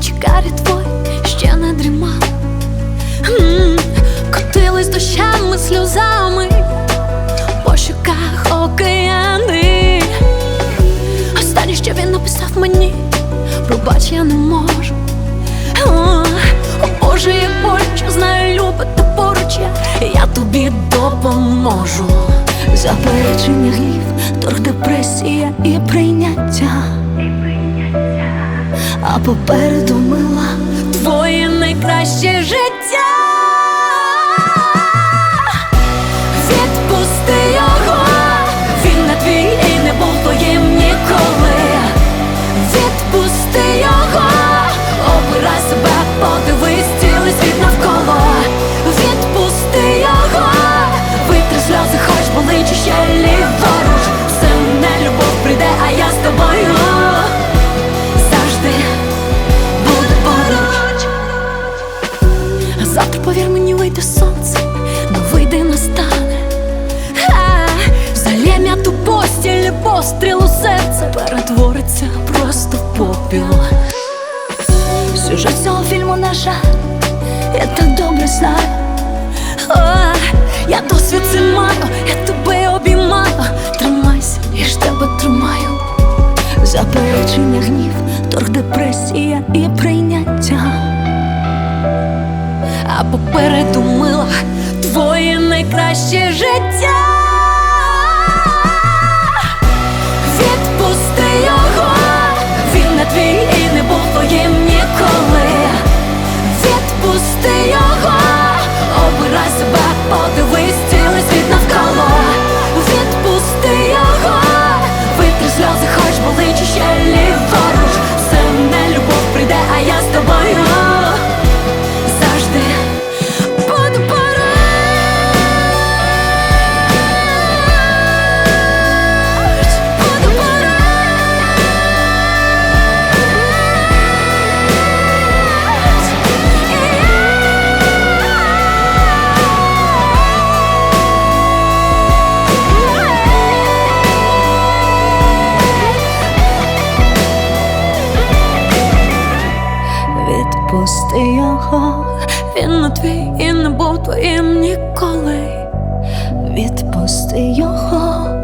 чекарі твой ще не дрімав. Котились дощами, сльозами, по щоках океани. Останнє, що він написав мені: пробач, я не можу. О Боже, як боляче, знаю, любити поруч я тобі допоможу. Заперечення, гнів, торг, депресія і прийняття, а попереду, мила, твоє найкраще життя. Відпусти його, він не твій і не був твоїм ніколи. Відпусти його, обирай себе, подивись цілий світ навколо. Відпусти його, витри сльози, хоч болить ще ліворуч. Все не любов прийде, а я з тобою завжди буду поруч. Завтра, повір мені, вийде сонце, но вийде настане. Залєм ту постіль, постріл у серце перетвориться просто в попіл. Сюжет цього фільму, на жаль, я так добре знаю. Я досвід це маю, я тебе обіймаю. Тримайся, я ж тебе тримаю. Заперечення, гнів, торг, депресія і прийняття, а попереду, мила, твоє найкраще життя. Відпусти його, він не твій і не був твоїм ніколи. Відпусти його, обирай себе, подивись цілий світ навколо. Відпусти його, витри сльози, хоч болить ще ліворуч. Все не любов прийде, а я з тобою завжди буду поруч. Буду поруч. Відпусти його, він не твій і не був твоїм ніколи. Відпусти його.